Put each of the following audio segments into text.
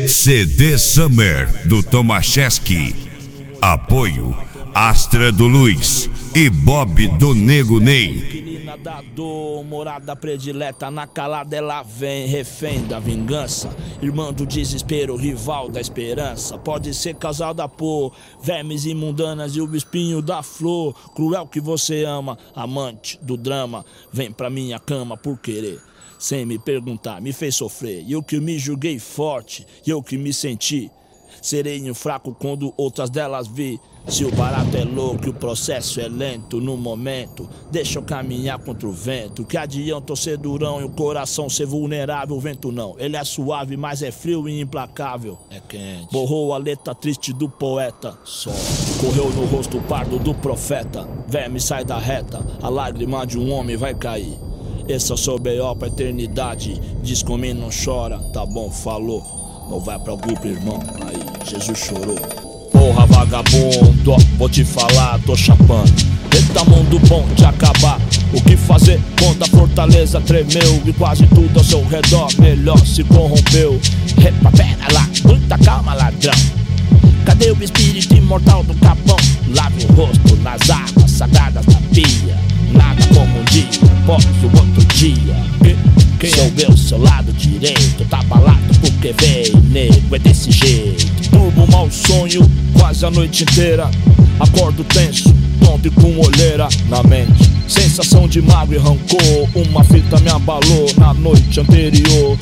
CD Summer do Tomaszewski. Apoio Astra do Luiz e Bob do Nego Ney. Da dor, morada predileta, na calada ela vem, refém da vingança, irmã do desespero, rival da esperança. Pode ser causada por vermes imundanas e o espinho da flor. Cruel que você ama, amante do drama, vem pra minha cama por querer, sem me perguntar, me fez sofrer. E eu que me julguei forte, e eu que me senti sereno fraco quando outras delas vi. Se o barato é louco e o processo é lento, no momento deixa eu caminhar contra o vento. Que adianta eu ser durão e o coração ser vulnerável? O vento não, ele é suave, mas é frio e implacável. É quente. Borrou a letra triste do poeta, só correu no rosto pardo do profeta. Verme sai da reta, a lágrima de um homem vai cair. Esse é o seu B.O. pra eternidade. Diz comigo, não chora, tá bom, falou. Não vai pra grupo, irmão, aí Jesus chorou. Porra vagabundo, ó, vou te falar, tô chapando. Eita mundo bom de acabar. O que fazer quando a fortaleza tremeu e quase tudo ao seu redor melhor se corrompeu? Epa, pera lá, muita calma, ladrão. Cadê o espírito imortal do capão? Lave o rosto nas águas sagradas da pia. Nada como um dia, após o outro dia. Quem sou eu, seu lado direito? Tá abalado porque veio, nego, é desse jeito. Turbo mau sonho, quase a noite inteira. Acordo tenso, tonto e com olheira na mente. Sensação de mágoa e rancor. Uma fita me abalou na noite anterior.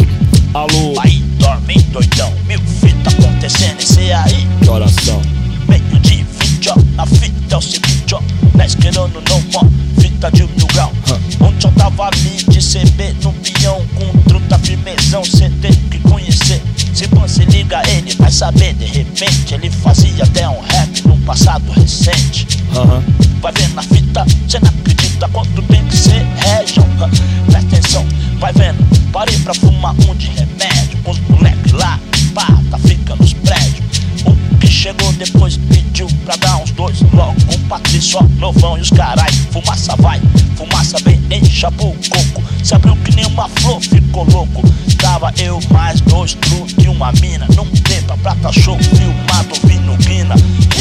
Alô? Aí, dorme doidão, mil fita acontecendo, esse aí. Que oração? Meio de 20, ó, a fita é o seguinte, ó. Na esquerda não mó, fita de 1000 graus. Ontem eu tava ali de CB no peão, com truta firmezão, cê tem que conhecer. Se você liga ele vai saber, de repente ele fazia até um rap num passado recente. Vai vendo a fita, cê não acredita quanto tem que ser région. Presta atenção, vai vendo, parei pra fumar um de remédio. Com os moleques lá, pá, tá ficando nos prédios. O que chegou depois pediu pra dar uns dois logo. Um Patrício, ó, novão e os carai. Fumaça vai, fumaça vem, encha o coco. Se abriu que nem uma flor, ficou louco. Tava eu mais dois truques e uma mina. Não tempa pra cachorro filmado, vindo guina.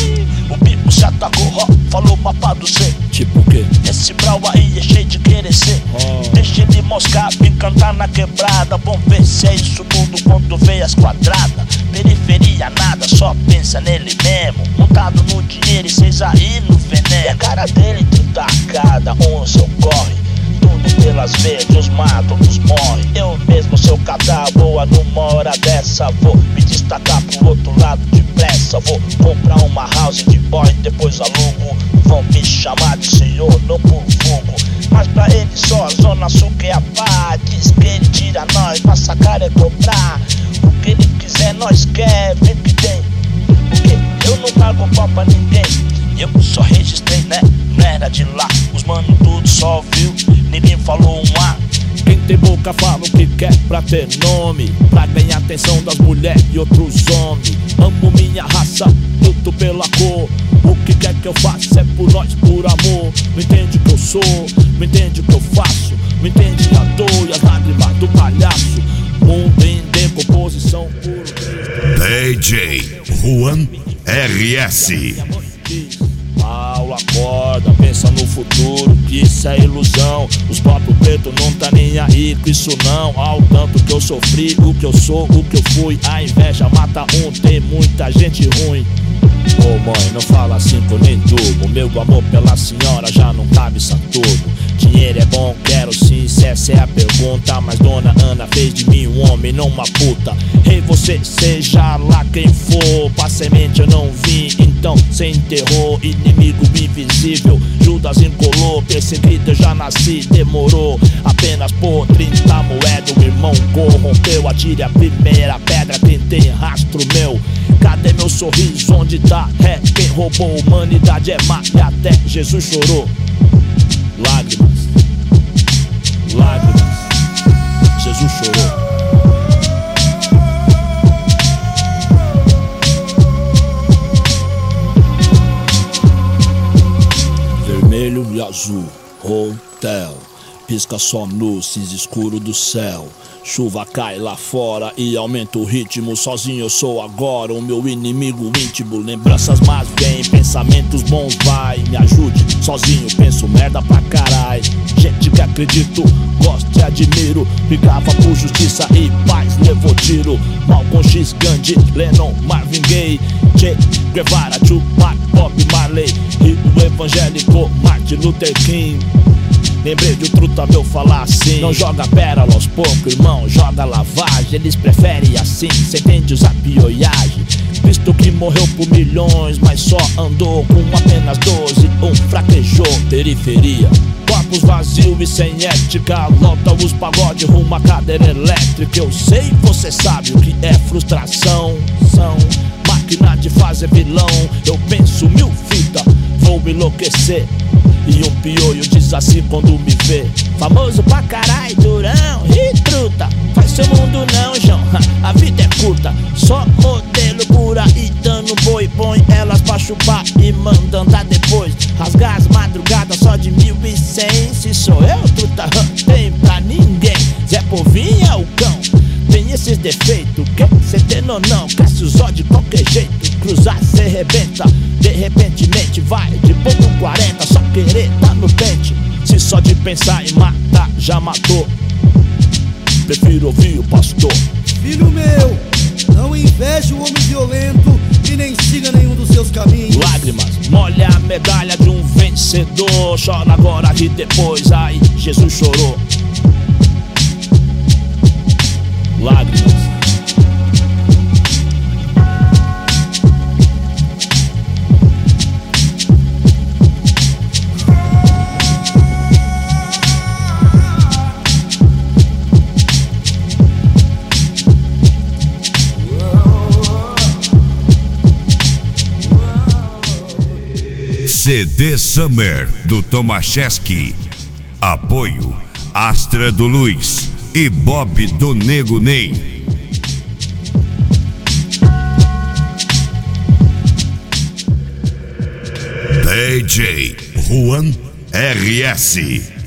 O bico se atacou, ó, falou mapa do C. Tipo o quê? Esse brau aí é cheio de querer ser. Deixa ele moscar, me cantar na quebrada. Vamos ver se é isso tudo quando vê as quadradas. Periferia nada, só pensa nele mesmo. Montado no dinheiro e cês aí no veneno. E a cara dele tacada, onde ocorre. Tudo pelas veias, os matam, os morre. Eu mesmo, seu cadáver, boa numa hora dessa. Vou me destacar pro outro lado depressa. Vou comprar uma house de boy, depois alugo. Vão me chamar de senhor, não por fogo. Mas pra ele só a zona sul que é a pá. Diz que ele tira nós, pra sacar é cobrar. O que ele quiser nós quer, vê que tem. Porque eu não pago pau pra ninguém. Eu só registrei, né? Não era de lá. Os mano tudo só viu, ninguém falou um A. Quem tem boca fala o que quer pra ter nome, pra ganhar atenção das mulheres e outros homens. Amo minha raça, luto pela cor. O que quer que eu faça é por nós, por amor. Não entende o que eu sou, não entende o que eu faço. Não entende a dor e as lágrimas do palhaço. Mundo em decomposição puro. DJ Juan RS. Paulo acorda, pensa no futuro, que isso é ilusão. Os próprios pretos não tá nem aí com isso não. Ao tanto que eu sofri, o que eu sou, o que eu fui. A inveja mata um, tem muita gente ruim. Ô mãe, não fala assim que eu nem durmo. Meu amor pela senhora já não cabe isso tudo. Dinheiro é bom, quero sim, se essa é a pergunta. Mas dona Ana fez de mim um homem, não uma puta. Ei, você, seja lá quem for, pra semente eu não vim, então cê enterrou. Inimigo invisível, Judas incolou. Perseguido eu já nasci, demorou apenas por 30 moedas. O irmão corrompeu, atire a primeira pedra, quem tem rastro meu. Cadê meu sorriso, onde tá? É, quem roubou a humanidade é má e até Jesus chorou. Lágrimas, lágrimas, Jesus chorou. Vermelho e azul, hotel. pisca só no cinza escuro do céu. Chuva cai lá fora e aumenta o ritmo. Sozinho eu sou agora o meu inimigo íntimo. Lembranças más vêm, pensamentos bons vai. Me ajude, sozinho penso merda pra carai. Gente que acredito, gosto e admiro. Brigava por justiça e paz, levou tiro. Malcolm X, Gandhi, Lennon, Marvin Gaye, Che Guevara, Tupac, Bob Marley, Rio evangélico, Martin Luther King. Lembrei de um truta meu falar assim: não joga pérola aos poucos, irmão, joga lavagem. Eles preferem assim, cê entende usar pioiagem. Cristo que morreu por milhões, mas só andou com apenas 12. Fraquejou, periferia. Corpos vazios e sem ética. Lota os pagode rumo à cadeira elétrica. Eu sei, você sabe o que é frustração. São máquina de fazer vilão. Eu penso 1000 fitas, vou enlouquecer. E um pioio diz assim quando me vê: famoso pra carai, durão e truta. Faz seu mundo não, João, a vida é curta. Só modelo por aí dando boi. Põe elas pra chupar e manda andar depois. Rasgar as madrugadas só de 1100. Se sou eu, truta, tem pra ninguém. Zé Povinho é o cão, tem esses defeitos, quer cê tendo ou não? Cresce os olhos de qualquer jeito. Cruzar cê rebenta, de repentemente vai de ponto 40, só querer tá no pente. Se só de pensar em matar já matou, prefiro ouvir o pastor. Filho meu, não inveje o homem violento e nem siga nenhum dos seus caminhos. Lágrimas, molha a medalha de um vencedor. Chora agora e depois, ai, Jesus chorou. Lágrimas. CD Summer do Tomaszewski. Apoio Astra do Luiz e Bob do Nego Ney. DJ Juan RS.